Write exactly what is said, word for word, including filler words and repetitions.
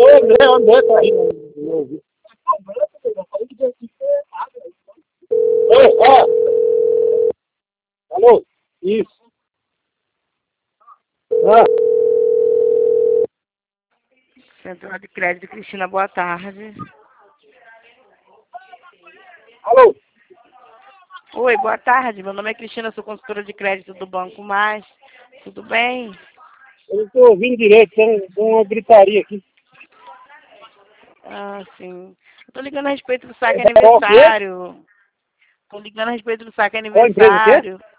o André, o André tá aí no meu ouvido. Oi, ó. Alô? Isso. Ah, Central de Crédito, Cristina, boa tarde. alô? Oi, boa tarde. Meu nome é Cristina, sou consultora de crédito do Banco Mais. Tudo bem? Eu não tô ouvindo direito, tem, tem uma gritaria aqui. Ah, sim. Eu tô ligando a respeito do É saque da qual que é? aniversário. Tô ligando a respeito do saque Qual empresa que é? aniversário.